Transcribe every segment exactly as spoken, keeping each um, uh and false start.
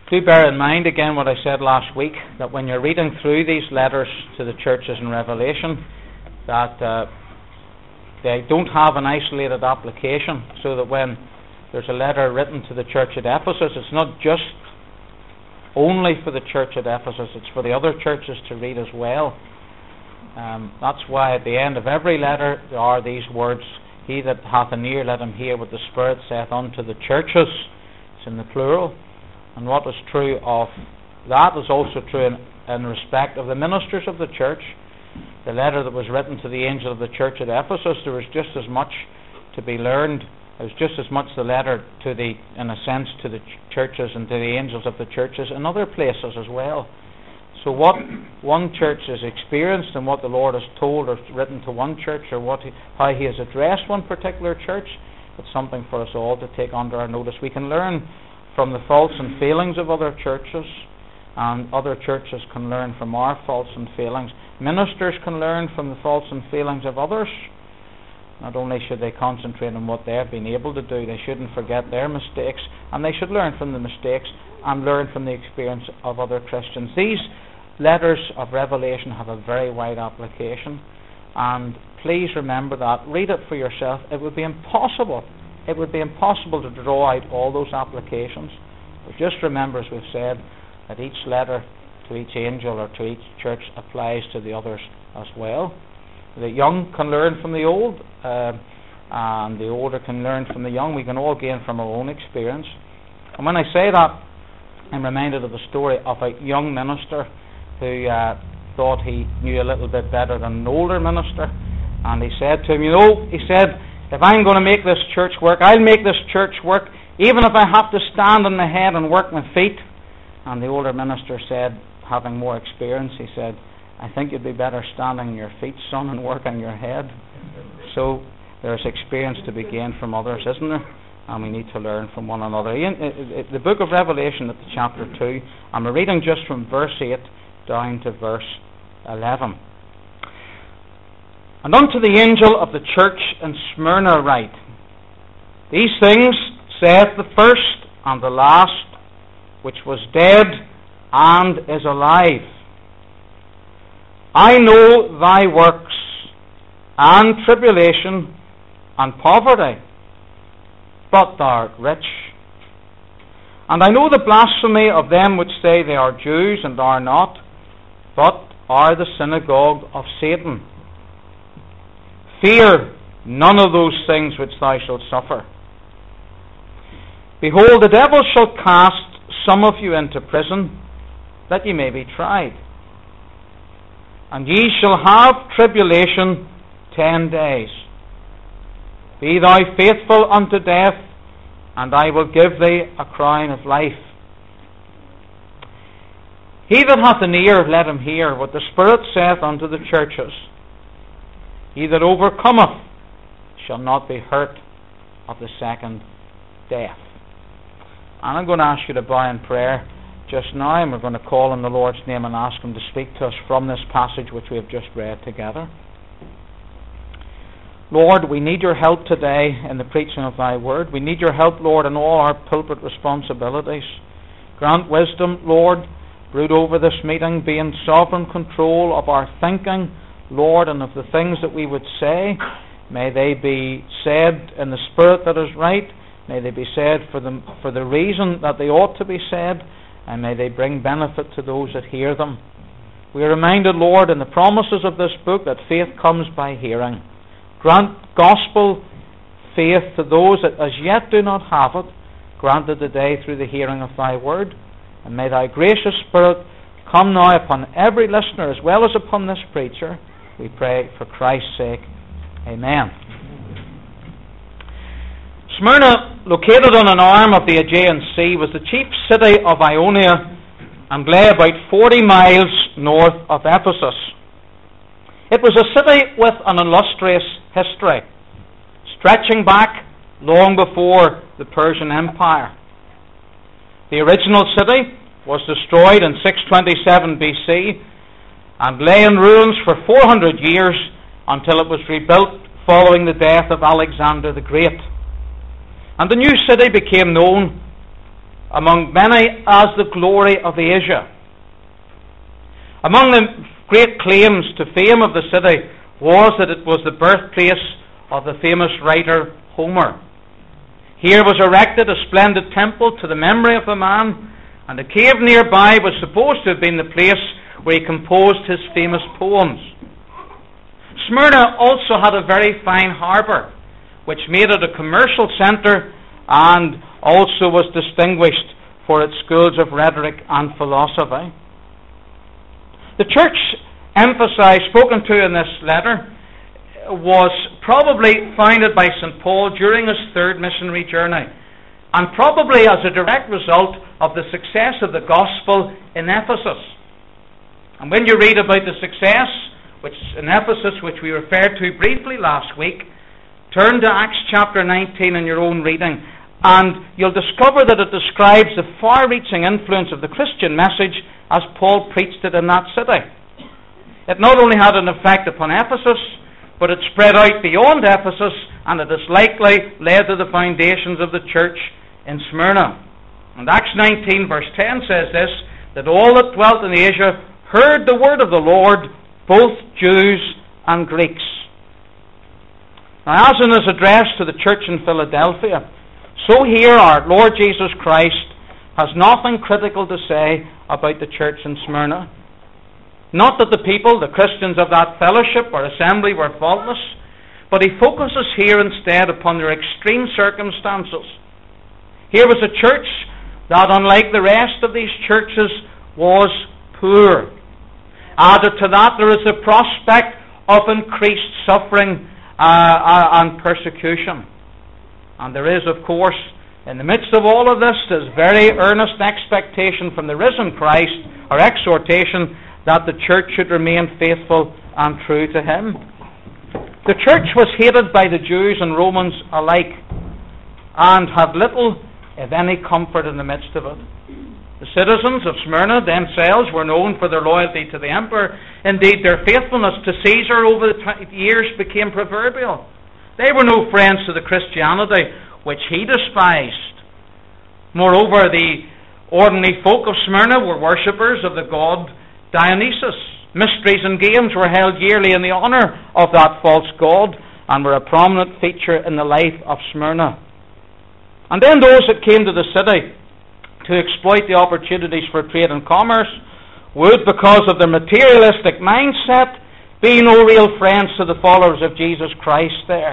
Do bear in mind again what I said last week, that when you're reading through these letters to the churches in Revelation, that uh, they don't have an isolated application, so that when there's a letter written to the church at Ephesus, it's not just only for the church at Ephesus, it's for the other churches to read as well. Um, that's why at the end of every letter there are these words, "He that hath an ear, let him hear what the Spirit saith unto the churches." It's in the plural. And what is true of that is also true in, in respect of the ministers of the church. The letter that was written to the angel of the church at Ephesus, there was just as much to be learned. It was just as much the letter to the, in a sense, to the ch- churches and to the angels of the churches in other places as well. So what one church has experienced and what the Lord has told or written to one church, or what he, how He has addressed one particular church, it's something for us all to take under our notice. We can learn from the faults and failings of other churches, and other churches can learn from our faults and failings. Ministers can learn from the faults and failings of others. Not only should they concentrate on what they've been able to do, they shouldn't forget their mistakes, and they should learn from the mistakes and learn from the experience of other Christians. These letters of Revelation have a very wide application, and please remember that. Read it for yourself. It would be impossible It would be impossible to draw out all those applications. But just remember, as we've said, that each letter to each angel or to each church applies to the others as well. The young can learn from the old, uh, and the older can learn from the young. We can all gain from our own experience. And when I say that, I'm reminded of the story of a young minister who uh, thought he knew a little bit better than an older minister. And he said to him, you know, he said, if I'm going to make this church work, I'll make this church work, even if I have to stand on my head and work my feet. And the older minister said, having more experience, he said, I think you'd be better standing on your feet, son, and working your head. So there's experience to be gained from others, isn't there? And we need to learn from one another. The book of Revelation at the chapter two, I'm reading just from verse eight down to verse eleven. And unto the angel of the church in Smyrna write, These things saith the first and the last, which was dead and is alive. I know thy works, and tribulation, and poverty, but thou art rich. And I know the blasphemy of them which say they are Jews and are not, but are the synagogue of Satan. Fear none of those things which thou shalt suffer. Behold, the devil shall cast some of you into prison, that ye may be tried. And ye shall have tribulation ten days. Be thou faithful unto death, and I will give thee a crown of life. He that hath an ear, let him hear what the Spirit saith unto the churches. He that overcometh shall not be hurt of the second death. And I'm going to ask you to bow in prayer just now, and we're going to call on the Lord's name and ask Him to speak to us from this passage which we have just read together. Lord, we need your help today in the preaching of thy word. We need your help, Lord, in all our pulpit responsibilities. Grant wisdom, Lord. Brood over this meeting. Be in sovereign control of our thinking, Lord, and of the things that we would say. May they be said in the spirit that is right. May they be said for the, for the reason that they ought to be said. And may they bring benefit to those that hear them. We are reminded, Lord, in the promises of this book that faith comes by hearing. Grant gospel faith to those that as yet do not have it, granted today through the hearing of thy word. And may thy gracious Spirit come now upon every listener as well as upon this preacher. We pray for Christ's sake. Amen. Smyrna, located on an arm of the Aegean Sea, was the chief city of Ionia and lay about forty miles north of Ephesus. It was a city with an illustrious history, stretching back long before the Persian Empire. The original city was destroyed in six twenty-seven B C and lay in ruins for four hundred years until it was rebuilt following the death of Alexander the Great. And the new city became known among many as the glory of Asia. Among the great claims to fame of the city was that it was the birthplace of the famous writer Homer. Here was erected a splendid temple to the memory of the man, and a cave nearby was supposed to have been the place where he composed his famous poems. Smyrna also had a very fine harbour, which made it a commercial centre and also was distinguished for its schools of rhetoric and philosophy. The church emphasized, spoken to in this letter, was probably founded by Saint Paul during his third missionary journey, and probably as a direct result of the success of the gospel in Ephesus. And when you read about the success which in Ephesus, which we referred to briefly last week, turn to Acts chapter nineteen in your own reading, and you'll discover that it describes the far-reaching influence of the Christian message as Paul preached it in that city. It not only had an effect upon Ephesus, but it spread out beyond Ephesus, and it is likely led to the foundations of the church in Smyrna. And Acts nineteen verse ten says this, that all that dwelt in Asia heard the word of the Lord, both Jews and Greeks. Now, as in his address to the church in Philadelphia, so here our Lord Jesus Christ has nothing critical to say about the church in Smyrna. Not that the people, the Christians of that fellowship or assembly, were faultless, but he focuses here instead upon their extreme circumstances. Here was a church that, unlike the rest of these churches, was poor. Added to that, there is a prospect of increased suffering uh, uh, and persecution. And there is, of course, in the midst of all of this, this very earnest expectation from the risen Christ, or exhortation, that the church should remain faithful and true to him. The church was hated by the Jews and Romans alike, and had little, if any, comfort in the midst of it. The citizens of Smyrna themselves were known for their loyalty to the emperor. Indeed, their faithfulness to Caesar over the t- years became proverbial. They were no friends to the Christianity which he despised. Moreover, the ordinary folk of Smyrna were worshippers of the god Dionysus. Mysteries and games were held yearly in the honour of that false god, and were a prominent feature in the life of Smyrna. And then those that came to the city to exploit the opportunities for trade and commerce would, because of their materialistic mindset, be no real friends to the followers of Jesus Christ there.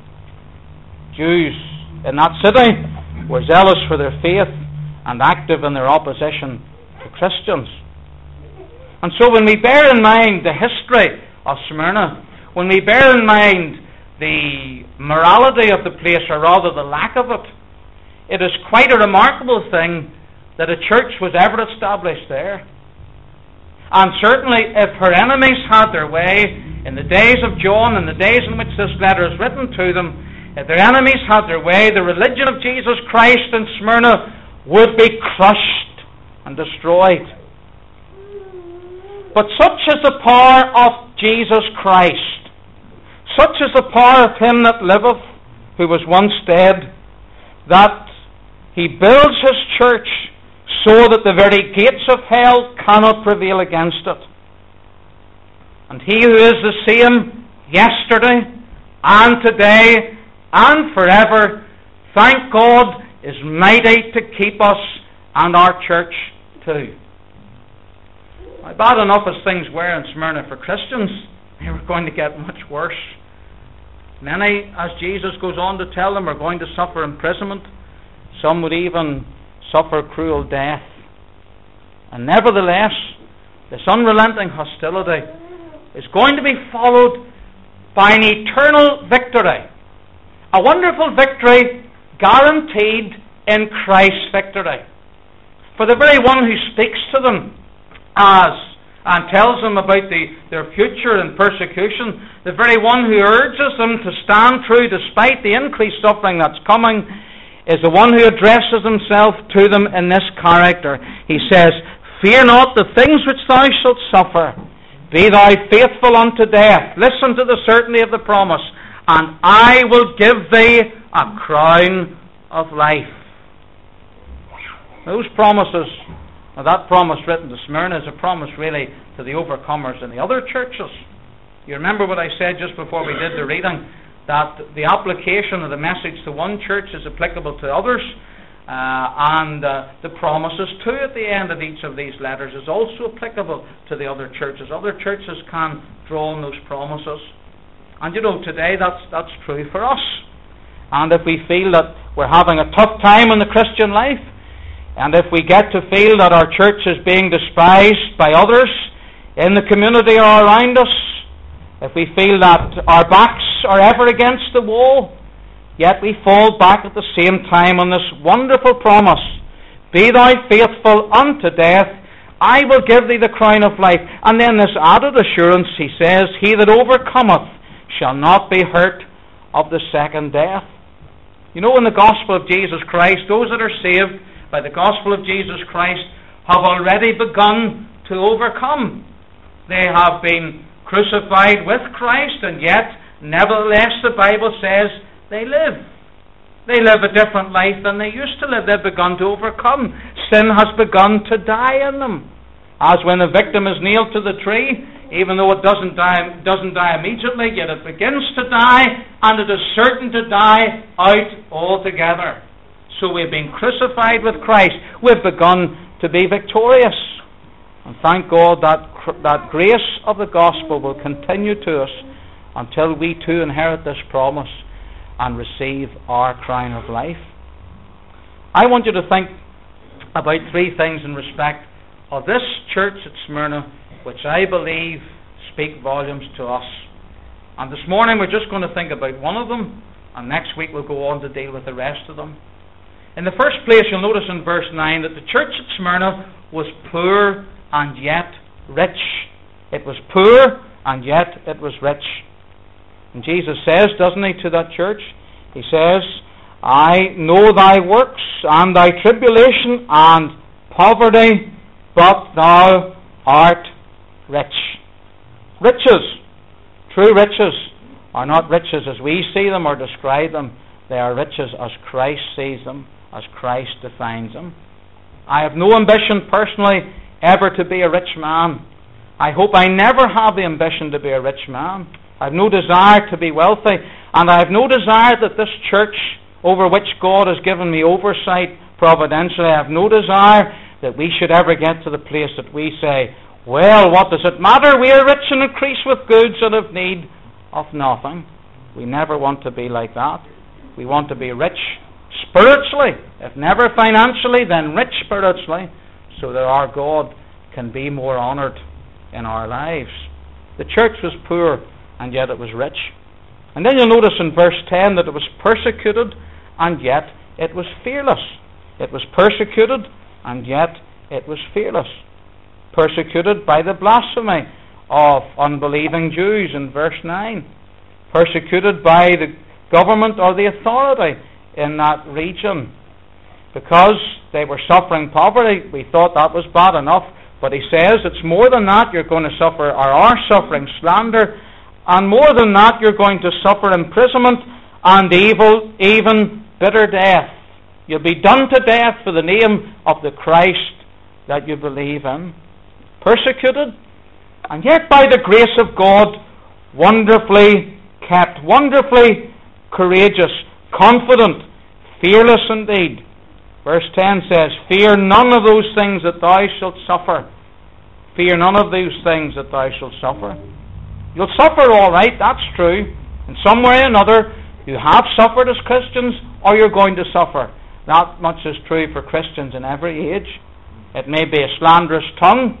Jews in that city were zealous for their faith and active in their opposition to Christians. And so when we bear in mind the history of Smyrna, when we bear in mind the morality of the place, or rather the lack of it, it is quite a remarkable thing that a church was ever established there. And certainly if her enemies had their way, in the days of John, in the days in which this letter is written to them, if their enemies had their way, the religion of Jesus Christ in Smyrna would be crushed and destroyed. But such is the power of Jesus Christ, such is the power of him that liveth, who was once dead, that he builds his church so that the very gates of hell cannot prevail against it. And he who is the same yesterday and today and forever, thank God, is mighty to keep us and our church too. Now, bad enough as things were in Smyrna for Christians, they were going to get much worse. Many, as Jesus goes on to tell them, are going to suffer imprisonment. Some would even suffer cruel death. And nevertheless, this unrelenting hostility is going to be followed by an eternal victory. A wonderful victory guaranteed in Christ's victory. For the very one who speaks to them as and tells them about the, their future and persecution, the very one who urges them to stand true despite the increased suffering that's coming, is the one who addresses himself to them in this character. He says, "Fear not the things which thou shalt suffer. Be thou faithful unto death." Listen to the certainty of the promise. "And I will give thee a crown of life." Those promises, or that promise written to Smyrna, is a promise really to the overcomers in the other churches. You remember what I said just before we did the reading, that the application of the message to one church is applicable to others, uh, and uh, the promises too at the end of each of these letters is also applicable to the other churches. Other churches can draw on those promises. And you know, today that's, that's true for us. And if we feel that we're having a tough time in the Christian life, and if we get to feel that our church is being despised by others in the community or around us, if we feel that our backs are ever against the wall, yet we fall back at the same time on this wonderful promise, "Be thou faithful unto death, I will give thee the crown of life." And then this added assurance, he says, "He that overcometh shall not be hurt of the second death." You know, in the gospel of Jesus Christ, those that are saved by the gospel of Jesus Christ have already begun to overcome. They have been crucified with Christ, and yet, nevertheless, the Bible says they live. They live a different life than they used to live. They've begun to overcome. Sin has begun to die in them. As when a victim is nailed to the tree, even though it doesn't die, doesn't die immediately, yet it begins to die, and it is certain to die out altogether. So we've been crucified with Christ. We've begun to be victorious. And thank God that that grace of the gospel will continue to us until we too inherit this promise and receive our crown of life. I want you to think about three things in respect of this church at Smyrna, which I believe speak volumes to us. And this morning we're just going to think about one of them, and next week we'll go on to deal with the rest of them. In the first place, you'll notice in verse nine that the church at Smyrna was poor and yet rich. It was poor and yet it was rich. And Jesus says, doesn't he, to that church? He says, "I know thy works and thy tribulation and poverty, but thou art rich." Riches, true riches, are not riches as we see them or describe them. They are riches as Christ sees them, as Christ defines them. I have no ambition personally ever to be a rich man. I hope I never have the ambition to be a rich man. I have no desire to be wealthy, and I have no desire that this church, over which God has given me oversight providentially, I have no desire that we should ever get to the place that we say, "Well, what does it matter? We are rich and increase with goods and have need of nothing." We never want to be like that. We want to be rich spiritually, if never financially, then rich spiritually, so that our God can be more honoured in our lives. The church was poor, and yet it was rich. And then you'll notice in verse ten that it was persecuted, and yet it was fearless. It was persecuted, and yet it was fearless. Persecuted by the blasphemy of unbelieving Jews in verse nine. Persecuted by the government or the authority in that region. Because they were suffering poverty, we thought that was bad enough. But he says it's more than that. You're going to suffer, or are suffering, slander. And more than that, you're going to suffer imprisonment and evil, even bitter death. You'll be done to death for the name of the Christ that you believe in. Persecuted, and yet by the grace of God, wonderfully kept, wonderfully courageous, confident, fearless indeed. Verse ten says, "Fear none of those things that thou shalt suffer." Fear none of those things that thou shalt suffer. You'll suffer all right, that's true. In some way or another, you have suffered as Christians, or you're going to suffer. That much is true for Christians in every age. It may be a slanderous tongue,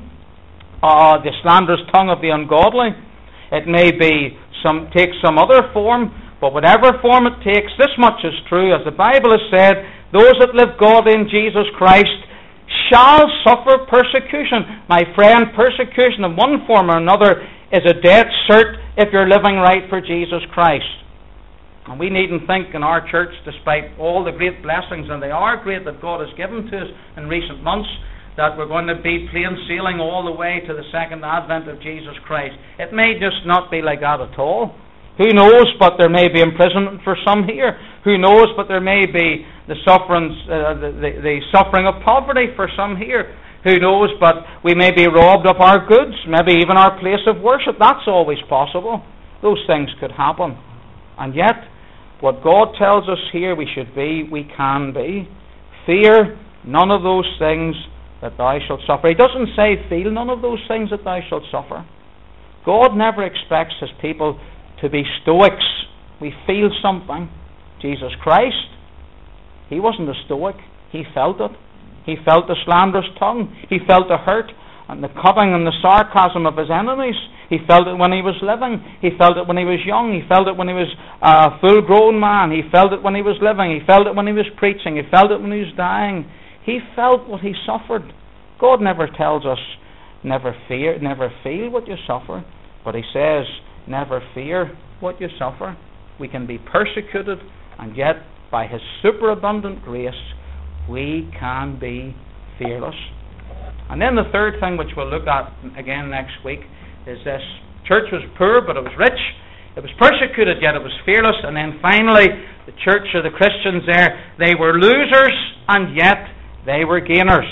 or the slanderous tongue of the ungodly. It may be some take some other form, but whatever form it takes, this much is true. As the Bible has said, those that live godly in Jesus Christ shall suffer persecution. My friend, persecution in one form or another is a dead cert if you're living right for Jesus Christ. And we needn't think in our church, despite all the great blessings, and they are great, that God has given to us in recent months, that we're going to be plain sailing all the way to the second advent of Jesus Christ. It may just not be like that at all. Who knows, but there may be imprisonment for some here. Who knows, but there may be the sufferings, uh, the, the, the suffering of poverty for some here. Who knows, but we may be robbed of our goods, maybe even our place of worship. That's always possible. Those things could happen. And yet, what God tells us here we should be, we can be. Fear none of those things that thou shalt suffer. He doesn't say feel none of those things that thou shalt suffer. God never expects his people to be stoics. We feel something. Jesus Christ, he wasn't a stoic. He felt it. He felt the slanderous tongue. He felt the hurt and the cutting and the sarcasm of his enemies. He felt it when he was living. He felt it when he was young. He felt it when he was a full-grown man. He felt it when he was living. He felt it when he was preaching. He felt it when he was dying. He felt what he suffered. God never tells us, never fear, never feel what you suffer. But he says, never fear what you suffer. We can be persecuted, and yet by his superabundant grace, we can be fearless. And then the third thing, which we'll look at again next week, is this. Church was poor, but it was rich. It was persecuted, yet it was fearless. And then finally, the church or the Christians there, they were losers, and yet they were gainers.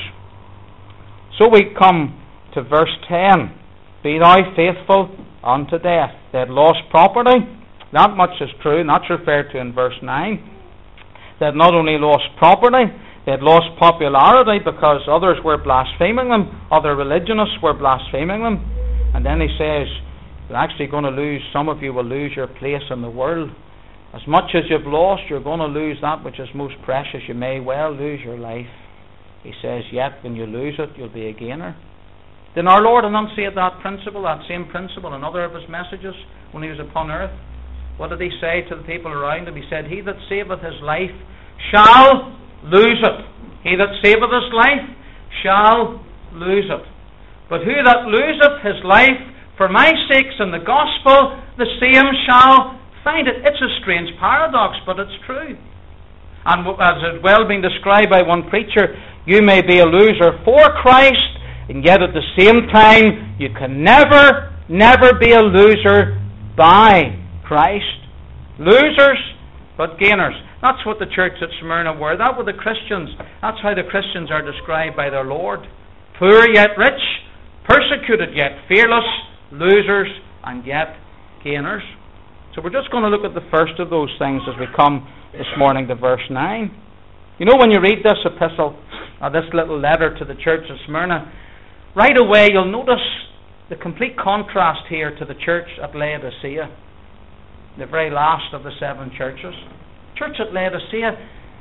So we come to verse ten. Be thou faithful unto death. They had lost property. That much is true, and that's referred to in verse nine. They had not only lost property, they had lost popularity because others were blaspheming them, other religionists were blaspheming them. And then he says, you're actually going to lose, some of you will lose your place in the world. As much as you've lost, you're going to lose that which is most precious. You may well lose your life. He says, yet when you lose it, you'll be a gainer. Did our Lord enunciate that principle, that same principle, in other of his messages when he was upon earth? What did he say to the people around him? He said, he that saveth his life shall lose it. He that saveth his life shall lose it. But who that loseth his life for my sakes and the gospel, the same shall find it. It's a strange paradox, but it's true. And as has well been described by one preacher, you may be a loser for Christ, and yet at the same time, you can never, never be a loser by Christ. Losers, but gainers. That's what the church at Smyrna were. That were the Christians. That's how the Christians are described by their Lord. Poor yet rich, persecuted yet fearless, losers and yet gainers. So we're just going to look at the first of those things as we come this morning to verse nine. You know, when you read this epistle, or this little letter to the church of Smyrna, right away you'll notice the complete contrast here to the church at Laodicea, the very last of the seven churches. Church at Laodicea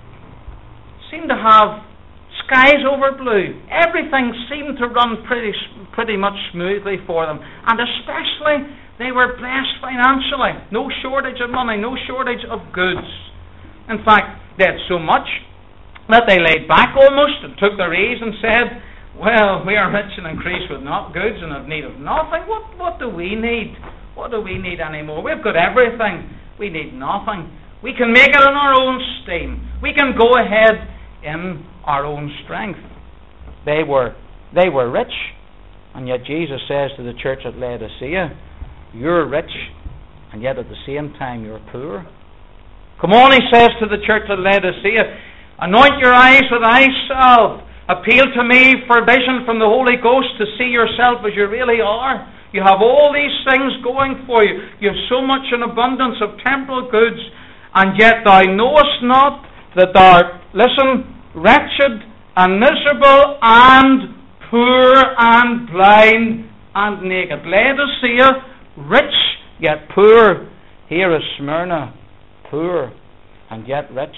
seemed to have skies over blue. Everything seemed to run pretty pretty much smoothly for them. And especially, they were blessed financially. No shortage of money, no shortage of goods. In fact, they had so much that they laid back almost and took their ease and said, well, we are rich and increased with not goods and have need of nothing. What, what do we need? What do we need anymore? We've got everything. We need nothing. We can make it on our own steam. We can go ahead in our own strength. They were they were rich, and yet Jesus says to the church at Laodicea, you're rich, and yet at the same time you're poor. Come on, he says to the church at Laodicea, anoint your eyes with eye salve. Appeal to me for vision from the Holy Ghost to see yourself as you really are. You have all these things going for you. You have so much an abundance of temporal goods, and yet thou knowest not that thou art, listen, wretched and miserable and poor and blind and naked. Laodicea, rich yet poor. Here is Smyrna, poor and yet rich.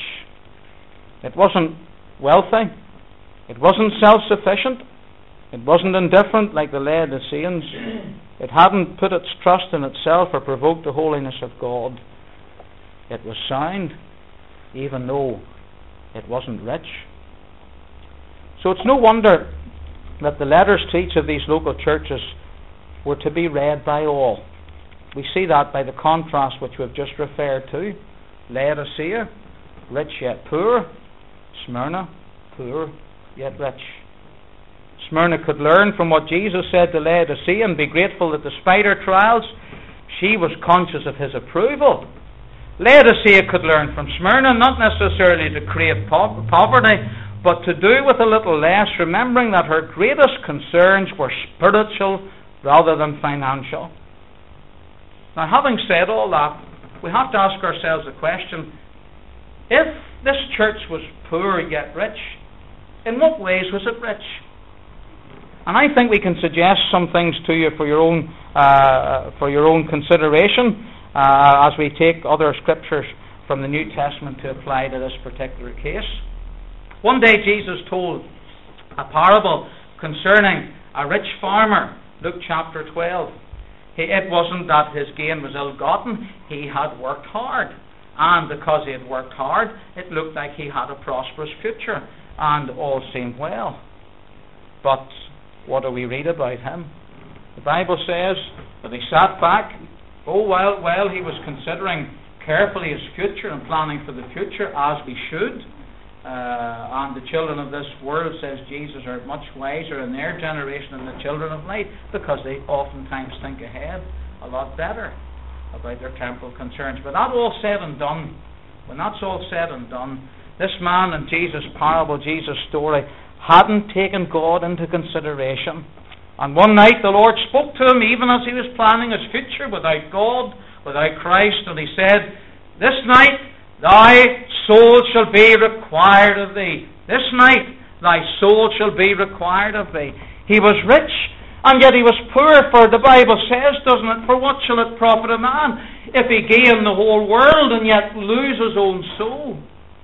It wasn't wealthy. It wasn't self-sufficient. It wasn't indifferent like the Laodiceans. It hadn't put its trust in itself or provoked the holiness of God. It was sound, even though it wasn't rich. So it's no wonder that the letters to each of these local churches were to be read by all. We see that by the contrast which we've just referred to. Laodicea, rich yet poor. Smyrna, poor yet rich. Smyrna could learn from what Jesus said to Laodicea and be grateful that despite her trials, she was conscious of his approval. Laodicea could learn from Smyrna, not necessarily to create po- poverty, but to do with a little less, remembering that her greatest concerns were spiritual rather than financial. Now, having said all that, we have to ask ourselves the question, if this church was poor yet rich, in what ways was it rich? And I think we can suggest some things to you for your own uh, for your own consideration uh, as we take other scriptures from the New Testament to apply to this particular case. One day Jesus told a parable concerning a rich farmer, Luke chapter twelve. He, it wasn't that his gain was ill-gotten, he had worked hard. And because he had worked hard, it looked like he had a prosperous future, and all seemed well. But what do we read about him? The Bible says that he sat back, oh, while, while he was considering carefully his future and planning for the future, as we should. Uh, and the children of this world, says Jesus, are much wiser in their generation than the children of light, because they oftentimes think ahead a lot better about their temporal concerns. But that all said and done, when that's all said and done, this man in Jesus' parable, Jesus' story, hadn't taken God into consideration. And one night the Lord spoke to him, even as he was planning his future without God, without Christ, and he said, "This night thy soul shall be required of thee. This night thy soul shall be required of thee." He was rich, and yet he was poor, for the Bible says, doesn't it, "For what shall it profit a man if he gain the whole world and yet lose his own soul?"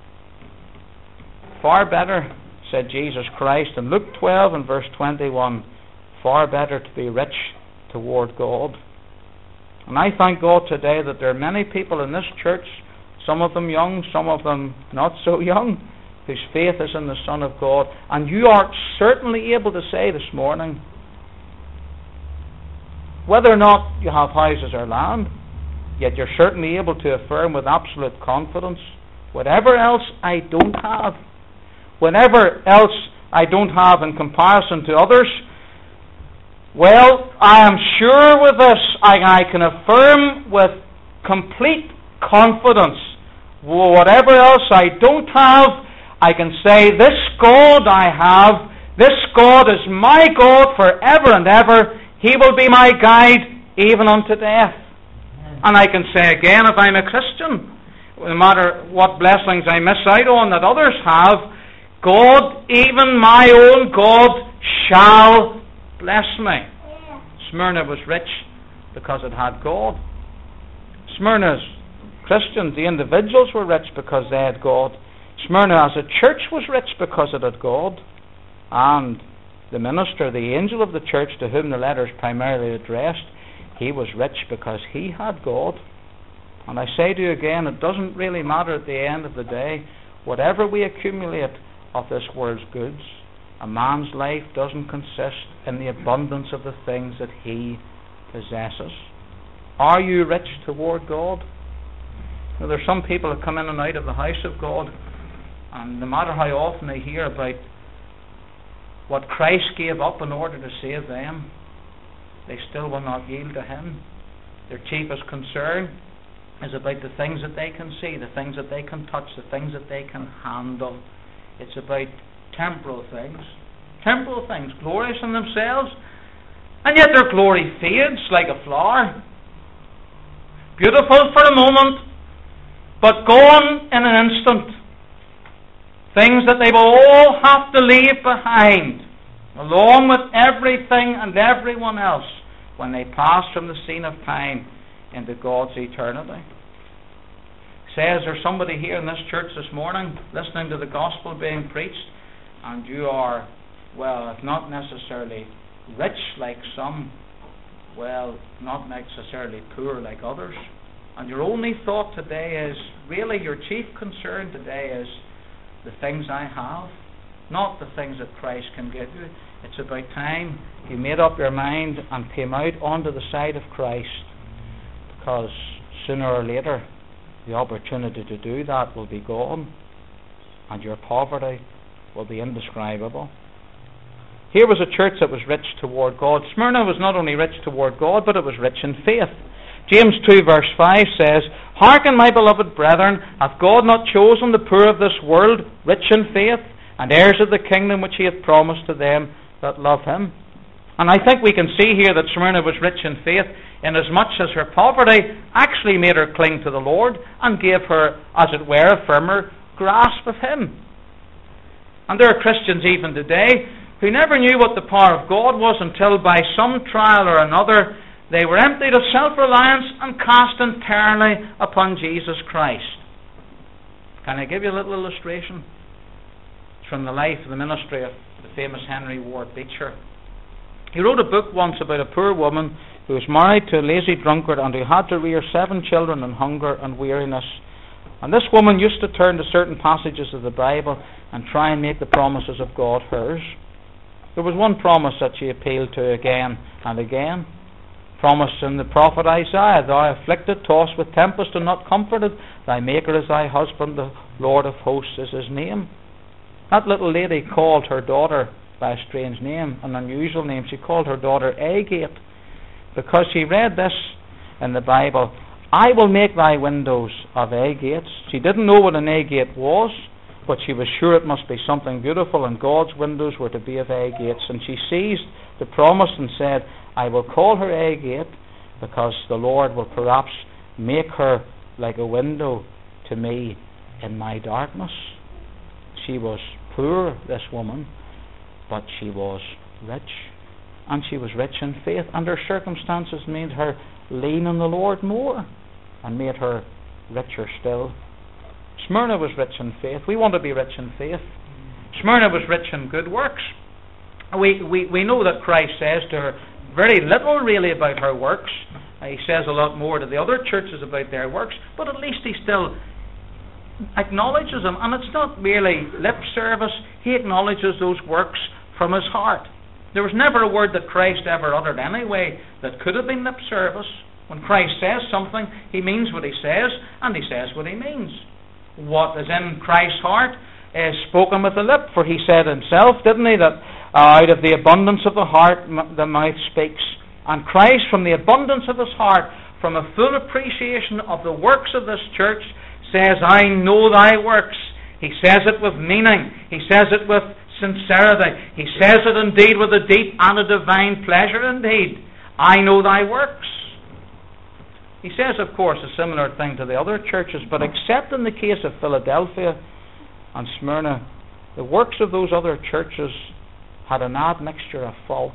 Far better, said Jesus Christ in Luke twelve and verse twenty-one, far better to be rich toward God. And I thank God today that there are many people in this church, some of them young, some of them not so young, whose faith is in the Son of God. And you are certainly able to say this morning, whether or not you have houses or land, yet you're certainly able to affirm with absolute confidence, whatever else I don't have, whatever else I don't have in comparison to others, well, I am sure with this, I, I can affirm with complete confidence, whatever else I don't have, I can say, this God I have, this God is my God forever and ever. He will be my guide even unto death. And I can say again, if I'm a Christian, no matter what blessings I miss out on that others have, God, even my own God, shall bless me. Smyrna was rich because it had God. Smyrna's Christians, the individuals, were rich because they had God. Smyrna as a church was rich because it had God. And the minister, the angel of the church to whom the letter is primarily addressed, he was rich because he had God. And I say to you again, it doesn't really matter at the end of the day, whatever we accumulate of this world's goods, a man's life doesn't consist in the abundance of the things that he possesses. Are you rich toward God? Now, there's some people that come in and out of the house of God, and no matter how often they hear about what Christ gave up in order to save them, they still will not yield to him. Their chiefest concern is about the things that they can see, the things that they can touch, the things that they can handle. It's about temporal things. Temporal things, glorious in themselves, and yet their glory fades like a flower. Beautiful for a moment, but gone in an instant. Things that they will all have to leave behind, along with everything and everyone else, when they pass from the scene of time into God's eternity. Says there's somebody here in this church this morning listening to the gospel being preached, and you are, well, if not necessarily rich like some, well, not necessarily poor like others. And your only thought today is, really your chief concern today is the things I have, not the things that Christ can give you. It's about time you made up your mind and came out onto the side of Christ, because sooner or later the opportunity to do that will be gone, and your poverty will be indescribable. Here was a church that was rich toward God. Smyrna was not only rich toward God, but it was rich in faith. James two verse five says, Hearken, my beloved brethren, hath God not chosen the poor of this world, rich in faith, and heirs of the kingdom which he hath promised to them that love him? And I think we can see here that Smyrna was rich in faith, inasmuch as her poverty actually made her cling to the Lord and gave her, as it were, a firmer grasp of him. And there are Christians even today who never knew what the power of God was until by some trial or another they were emptied of self-reliance and cast entirely upon Jesus Christ. Can I give you a little illustration? It's from the life and the ministry of the famous Henry Ward Beecher. He wrote a book once about a poor woman who was married to a lazy drunkard and who had to rear seven children in hunger and weariness. And this woman used to turn to certain passages of the Bible and try and make the promises of God hers. There was one promise that she appealed to again and again. Promise in the prophet Isaiah, Thou afflicted, tossed with tempest, and not comforted. Thy Maker is thy husband, the Lord of hosts is his name. That little lady called her daughter by a strange name, an unusual name. She called her daughter Agate, because she read this in the Bible, I will make thy windows of agates. She didn't know what an agate was, but she was sure it must be something beautiful, and God's windows were to be of agates. And she seized the promise and said, I will call her Agate, because the Lord will perhaps make her like a window to me in my darkness. She was poor, this woman, but she was rich. And she was rich in faith, and her circumstances made her lean on the Lord more and made her richer still. Smyrna was rich in faith. We want to be rich in faith. Smyrna was rich in good works. We, we, we know that Christ says to her very little really about her works. Uh, he says a lot more to the other churches about their works, but at least he still acknowledges them. And it's not merely lip service. He acknowledges those works from his heart. There was never a word that Christ ever uttered anyway that could have been lip service. When Christ says something, he means what he says, and he says what he means. What is in Christ's heart is spoken with the lip, for he said himself, didn't he, that uh, out of the abundance of the heart m- the mouth speaks. And Christ, from the abundance of his heart, from a full appreciation of the works of this church, says, I know thy works. He says it with meaning. He says it with sincerity. He says it indeed with a deep and a divine pleasure indeed. I know thy works. He says, of course, a similar thing to the other churches, but except in the case of Philadelphia and Smyrna, the works of those other churches had an admixture of fault.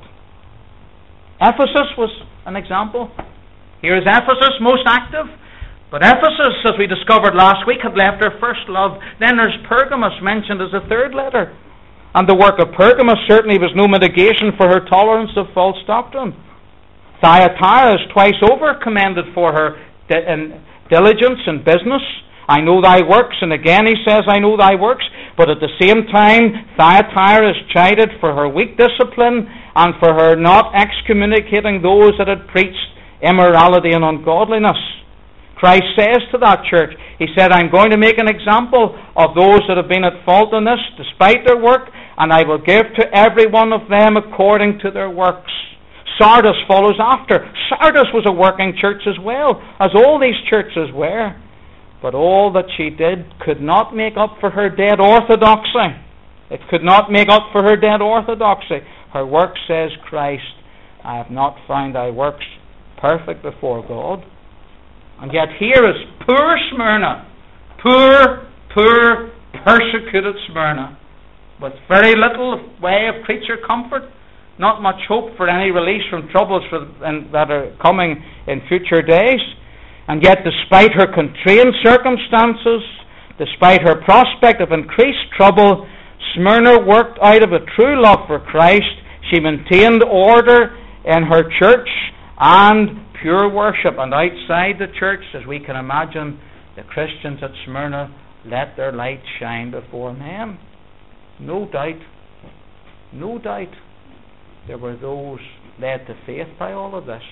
Ephesus was an example. Here is Ephesus, most active. But Ephesus, as we discovered last week, had left her first love. Then there's Pergamos, mentioned as a third letter. And the work of Pergamos certainly was no mitigation for her tolerance of false doctrine. Thyatira is twice over commended for her di- in diligence in business. I know thy works, and again he says, I know thy works. But at the same time, Thyatira is chided for her weak discipline and for her not excommunicating those that had preached immorality and ungodliness. Christ says to that church, he said, I'm going to make an example of those that have been at fault in this, despite their work, and I will give to every one of them according to their works. Sardis follows after. Sardis was a working church as well, as all these churches were. But all that she did could not make up for her dead orthodoxy. It could not make up for her dead orthodoxy. Her work, says Christ, I have not found thy works perfect before God. And yet here is poor Smyrna, poor, poor, persecuted Smyrna, with very little way of creature comfort, not much hope for any release from troubles for, and, that are coming in future days. And yet, despite her constrained circumstances, despite her prospect of increased trouble, Smyrna worked out of a true love for Christ. She maintained order in her church and pure worship. And outside the church, as we can imagine, the Christians at Smyrna let their light shine before men. No doubt, no doubt, there were those led to faith by all of this.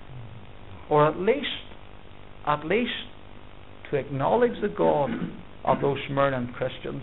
Or at least, at least, to acknowledge the God of those Smyrna Christians.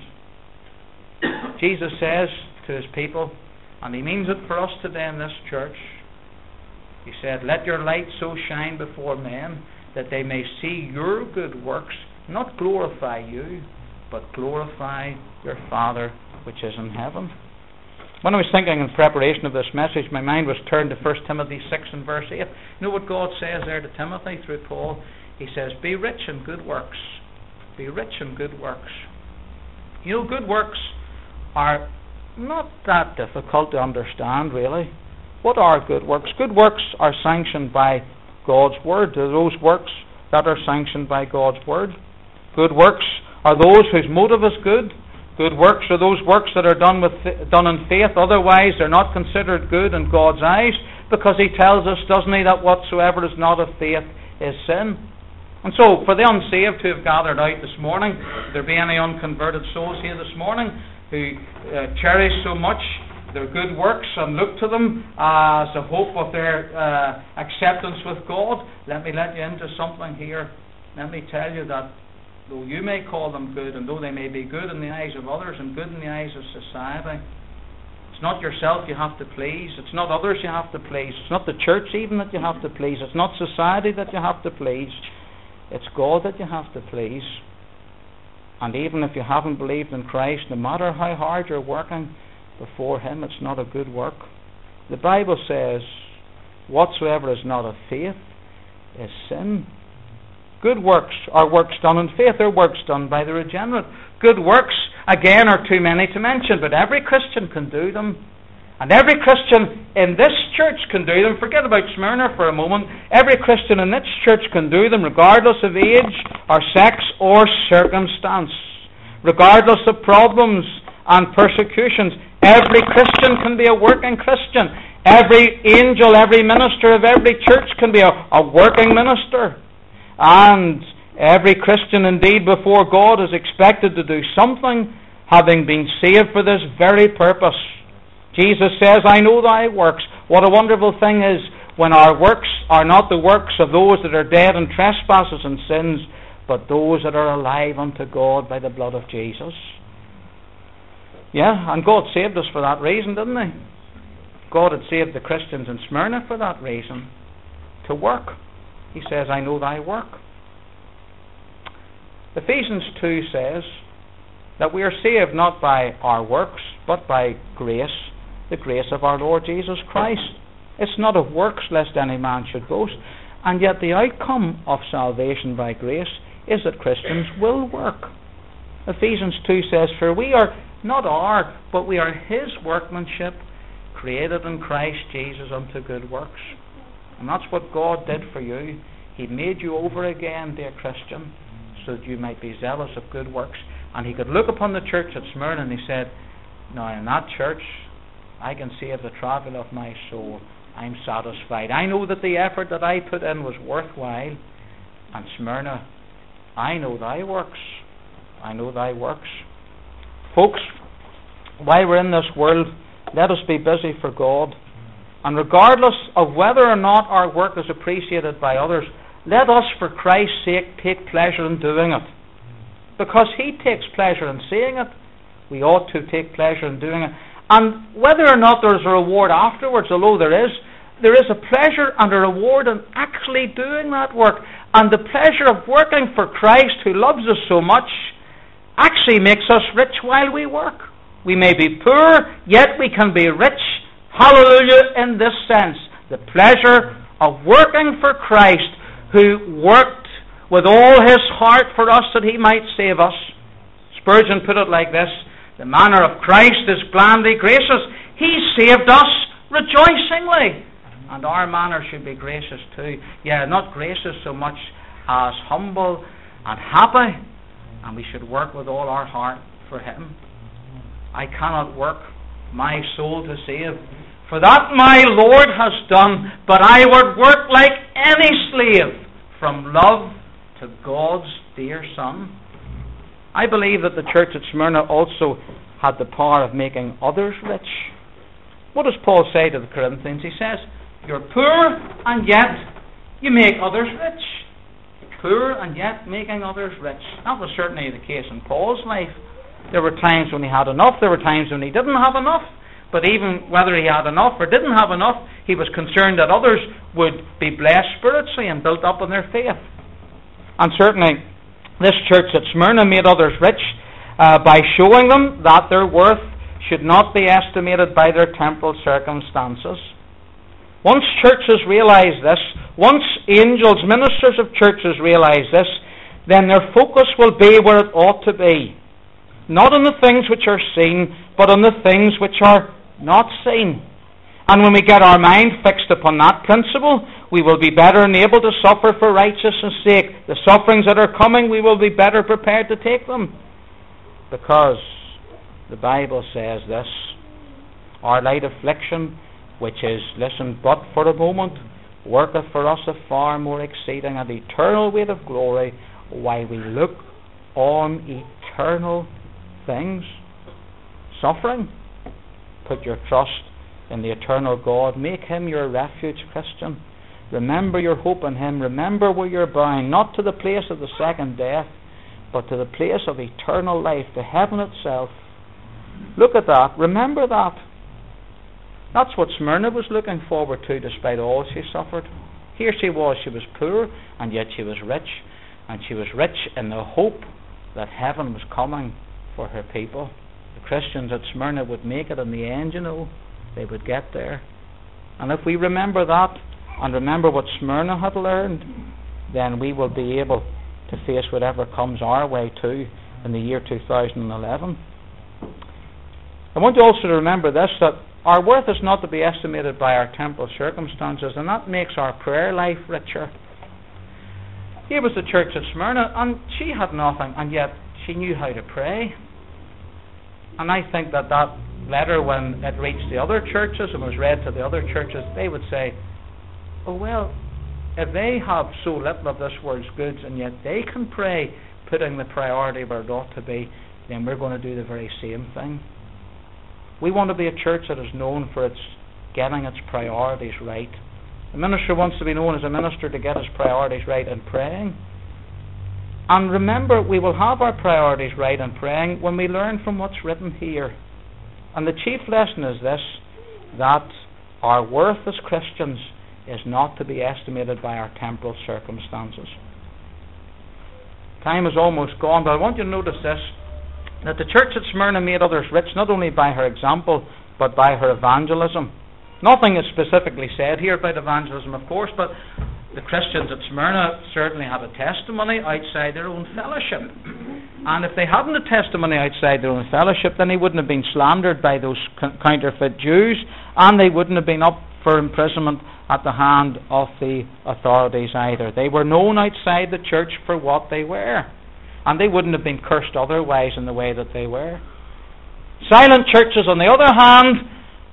Jesus says to his people, and he means it for us today in this church, He said, "Let your light so shine before men that they may see your good works, not glorify you, but glorify your Father which is in heaven." When I was thinking in preparation of this message, my mind was turned to First Timothy six and verse eight. You know what God says there to Timothy through Paul? He says, "Be rich in good works." Be rich in good works. You know, good works are not that difficult to understand, really. What are good works? Good works are sanctioned by God's Word. They're those works that are sanctioned by God's Word. Good works are those whose motive is good. Good works are those works that are done with done in faith. Otherwise, they're not considered good in God's eyes, because He tells us, doesn't He, that whatsoever is not of faith is sin. And so, for the unsaved who have gathered out this morning, if there be any unconverted souls here this morning who uh, cherish so much their good works and look to them as a hope of their uh, acceptance with God, let me let you into something here. Let me tell you that though you may call them good, and though they may be good in the eyes of others and good in the eyes of society, it's not yourself you have to please. It's not others you have to please. It's not the church even that you have to please. It's not society that you have to please. It's God that you have to please. And even if you haven't believed in Christ, no matter how hard you're working before Him, it's not a good work. The Bible says, whatsoever is not of faith is sin. Good works are works done in faith. They're works done by the regenerate. Good works, again, are too many to mention, but every Christian can do them. And every Christian in this church can do them. Forget about Smyrna for a moment. Every Christian in this church can do them, regardless of age or sex or circumstance. Regardless of problems and persecutions. Every Christian can be a working Christian. Every angel, every minister of every church can be a, a working minister. And every Christian indeed before God is expected to do something, having been saved for this very purpose. Jesus says, "I know thy works." What a wonderful thing is when our works are not the works of those that are dead in trespasses and sins, but those that are alive unto God by the blood of Jesus. Yeah, and God saved us for that reason, didn't He? God had saved the Christians in Smyrna for that reason, to work. He says, "I know thy work." Ephesians two says that we are saved not by our works, but by grace, the grace of our Lord Jesus Christ. It's not of works, lest any man should boast. And yet the outcome of salvation by grace is that Christians will work. Ephesians two says, "For we are not our, but we are His workmanship, created in Christ Jesus unto good works." And that's what God did for you. He made you over again, dear Christian, so that you might be zealous of good works. And He could look upon the church at Smyrna and He said, "Now in that church, I can save the travel of my soul. I'm satisfied. I know that the effort that I put in was worthwhile. And Smyrna, I know thy works. I know thy works." Folks, while we're in this world, let us be busy for God. And regardless of whether or not our work is appreciated by others, let us, for Christ's sake, take pleasure in doing it. Because He takes pleasure in seeing it, we ought to take pleasure in doing it. And whether or not there is a reward afterwards, although there is, there is a pleasure and a reward in actually doing that work. And the pleasure of working for Christ, who loves us so much, actually makes us rich while we work. We may be poor, yet we can be rich. Hallelujah, in this sense. The pleasure of working for Christ, who worked with all His heart for us that He might save us. Spurgeon put it like this: "The manner of Christ is blandly gracious. He saved us rejoicingly." And our manner should be gracious too. Yeah, not gracious so much as humble and happy. And we should work with all our heart for Him. I cannot work my soul to save, for that my Lord has done, but I would work like any slave from love to God's dear Son. I believe that the church at Smyrna also had the power of making others rich. What does Paul say to the Corinthians? He says, "You're poor and yet you make others rich." Poor and yet making others rich. That was certainly the case in Paul's life. There were times when he had enough, there were times when he didn't have enough. but even whether he had enough or didn't have enough, he was concerned that others would be blessed spiritually and built up in their faith. And certainly, this church at Smyrna made others rich uh, by showing them that their worth should not be estimated by their temporal circumstances. Once churches realize this, once angels, ministers of churches realize this, then their focus will be where it ought to be. Not on the things which are seen, but on the things which are not seen. And when we get our mind fixed upon that principle, we will be better enabled to suffer for righteousness' sake. The sufferings that are coming, we will be better prepared to take them. Because the Bible says this, our light affliction, which is, listen, but for a moment, worketh for us a far more exceeding and eternal weight of glory, while we look on eternal things. Suffering. Put your trust in the eternal God. Make Him your refuge, Christian. Remember your hope in Him. Remember where you're bound, not to the place of the second death, but to the place of eternal life, to heaven itself. Look at that. Remember that. That's what Smyrna was looking forward to despite all she suffered. Here she was. She was poor, and yet she was rich. And she was rich in the hope that heaven was coming for her people. The Christians at Smyrna would make it in the end, you know. They would get there. And if we remember that, and remember what Smyrna had learned, then we will be able to face whatever comes our way too in the year two thousand eleven. I want you also to remember this, that our worth is not to be estimated by our temporal circumstances, and that makes our prayer life richer. Here was the church at Smyrna, and she had nothing, and yet she knew how to pray. And I think that that letter, when it reached the other churches and was read to the other churches, they would say, oh well, if they have so little of this world's goods and yet they can pray, putting the priority where it ought to be, then we're going to do the very same thing. We want to be a church that is known for its getting its priorities right. A minister wants to be known as a minister to get his priorities right in praying. And remember, we will have our priorities right in praying when we learn from what's written here. And the chief lesson is this, that our worth as Christians is not to be estimated by our temporal circumstances. Time is almost gone, but I want you to notice this, that the church at Smyrna made others rich not only by her example, but by her evangelism. Nothing is specifically said here about evangelism, of course, but the Christians at Smyrna certainly had a testimony outside their own fellowship. And if they hadn't a testimony outside their own fellowship, then they wouldn't have been slandered by those counterfeit Jews, and they wouldn't have been up for imprisonment at the hand of the authorities either. They were known outside the church for what they were, and they wouldn't have been cursed otherwise in the way that they were. Silent churches, on the other hand,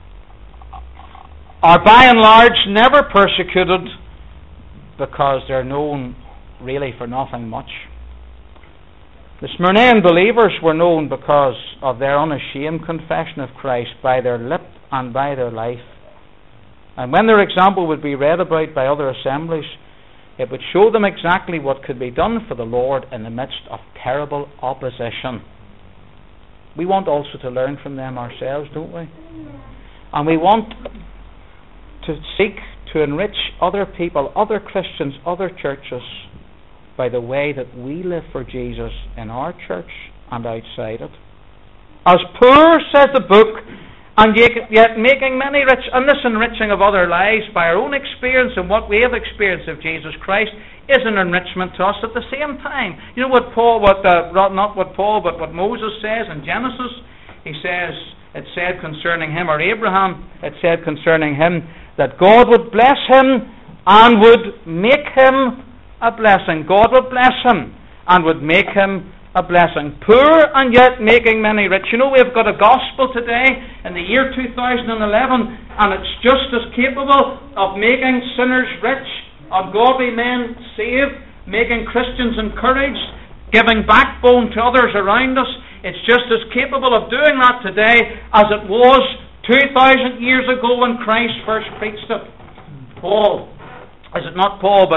are by and large never persecuted because they're known really for nothing much. The Smyrnaean believers were known because of their unashamed confession of Christ by their lip and by their life. And when their example would be read about by other assemblies, it would show them exactly what could be done for the Lord in the midst of terrible opposition. We want also to learn from them ourselves, don't we? And we want to seek to enrich other people, other Christians, other churches, by the way that we live for Jesus in our church and outside it. As poor, says the book, and yet making many rich, and this enriching of other lives by our own experience and what we have experienced of Jesus Christ is an enrichment to us at the same time. You know what Paul, what uh, not what Paul, but what Moses says in Genesis? He says, it said concerning him, or Abraham, it said concerning him, that God would bless him and would make him a blessing. God would bless him and would make him a blessing. Poor and yet making many rich. You know, we've got a gospel today in the year two thousand eleven, and it's just as capable of making sinners rich, of godly men saved, making Christians encouraged, giving backbone to others around us. It's just as capable of doing that today as it was two thousand years ago when Christ first preached it. Paul, is it not Paul, but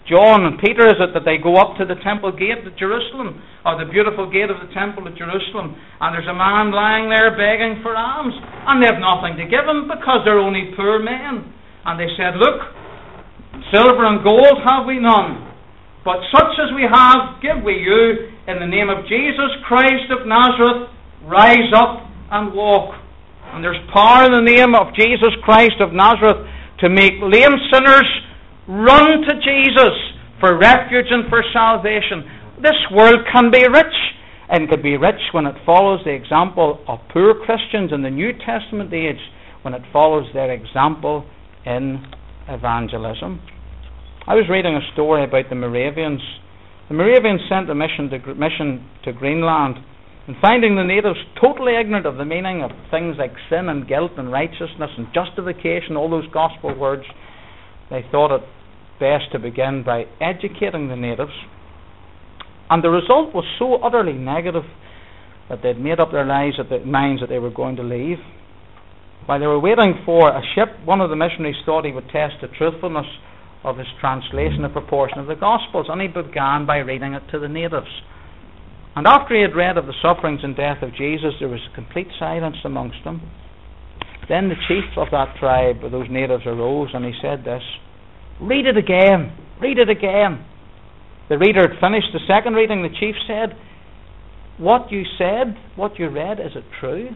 John and Peter, is it that they go up to the temple gate at Jerusalem, or the beautiful gate of the temple at Jerusalem, and there's a man lying there begging for alms, and they have nothing to give him because they're only poor men. And they said, look, silver and gold have we none, but such as we have give we you. In the name of Jesus Christ of Nazareth, rise up and walk. And there's power in the name of Jesus Christ of Nazareth to make lame sinners run to Jesus for refuge and for salvation. This world can be rich, and could be rich when it follows the example of poor Christians in the New Testament age, when it follows their example in evangelism. I was reading a story about the Moravians. The Moravians sent a mission to, mission to Greenland, and finding the natives totally ignorant of the meaning of things like sin and guilt and righteousness and justification, all those gospel words, they thought it best to begin by educating the natives. And the result was so utterly negative that they'd made up their lives at the minds that they were going to leave. While they were waiting for a ship, one of the missionaries thought he would test the truthfulness of his translation of a portion of the Gospels, and he began by reading it to the natives. And after he had read of the sufferings and death of Jesus, there was complete silence amongst them. Then the chief of that tribe, of those natives, arose, and he said this, read it again, read it again. The reader had finished the second reading. The chief said, what you said, what you read, is it true?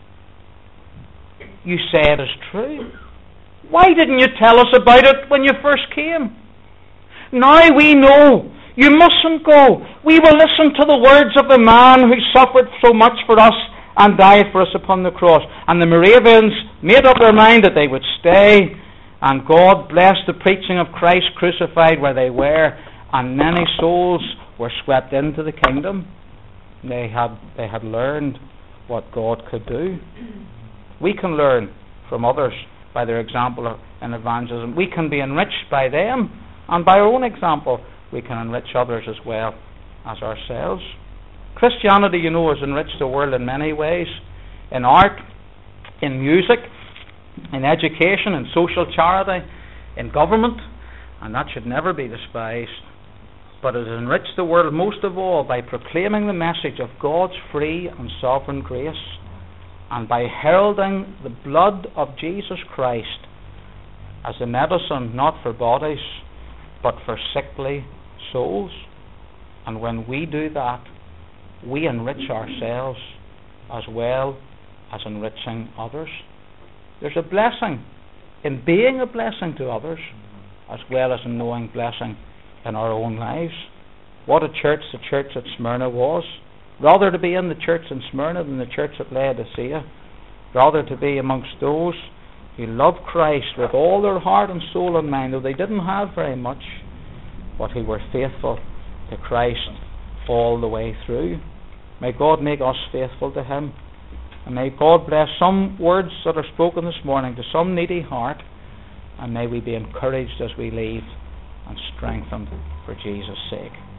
You say it is true. Why didn't you tell us about it when you first came? Now we know. You mustn't go. We will listen to the words of the man who suffered so much for us and died for us upon the cross. And the Moravians made up their mind that they would stay, and God blessed the preaching of Christ crucified where they were, and many souls were swept into the kingdom. They had, they had learned what God could do. We can learn from others by their example in evangelism. We can be enriched by them, and by our own example we can enrich others as well as ourselves. Christianity, you know, has enriched the world in many ways. In art, in music, in education, in social charity, in government, and that should never be despised. But it has enriched the world most of all by proclaiming the message of God's free and sovereign grace, and by heralding the blood of Jesus Christ as a medicine not for bodies but for sickly souls. And when we do that, we enrich ourselves as well as enriching others. There's a blessing in being a blessing to others as well as in knowing blessing in our own lives. What a church the church at Smyrna was. Rather to be in the church in Smyrna than the church at Laodicea. Rather to be amongst those who loved Christ with all their heart and soul and mind, though they didn't have very much, but who were faithful to Christ all the way through. May God make us faithful to Him. And may God bless some words that are spoken this morning to some needy heart. And may we be encouraged as we leave and strengthened for Jesus' sake.